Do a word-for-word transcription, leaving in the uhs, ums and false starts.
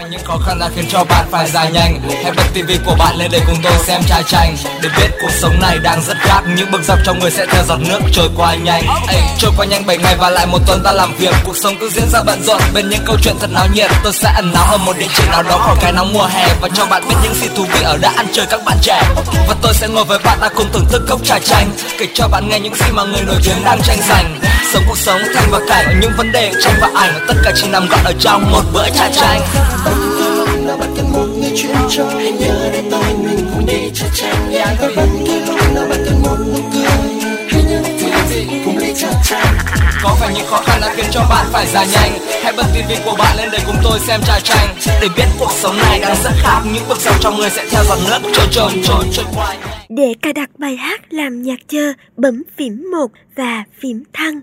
phải những khó khăn đã khiến cho bạn phải dài nhanh. Hãy bật tivi của bạn lên để cùng tôi xem trải tranh, để biết cuộc sống này đang rất khác. Những bước dọc trong người sẽ theo giọt nước trôi qua nhanh. Ê, trôi qua nhanh bảy ngày và lại một tuần ta làm việc. Cuộc sống cứ diễn ra bận rộn bên những câu chuyện thật náo nhiệt. Tôi sẽ ẩn náu ở một địa chỉ nào đó khỏi cái nóng mùa hè, và cho bạn biết những gì thú vị ở đã ăn chơi các bạn trẻ. Và tôi sẽ ngồi với bạn ta cùng thưởng thức cốc trà chanh, kể cho bạn nghe những gì mà người nổi tiếng đang tranh giành. Sống cuộc sống thành và cảnh, những vấn đề tranh và ảnh, tất cả chỉ nằm gọn ở trong một bữa trà chanh. Là bạn cần một người chuyện trò, hãy nhớ đến tôi mình cùng đi trà chanh. Và bất kỳ lúc nào bạn cần một nụ cười, hãy nhớ đến tôi cùng đi trà chanh. Có phải những khó khăn đã khiến cho bạn phải dài nhanh? Hãy bật tivi của bạn lên để cùng tôi xem trà chanh, để biết cuộc sống này đang rất khác. Những bước dọc trong người sẽ theo giọt nước trôi trôi trôi trôi qua. Để cài đặt bài hát làm nhạc chờ, bấm phím một và phím thăng.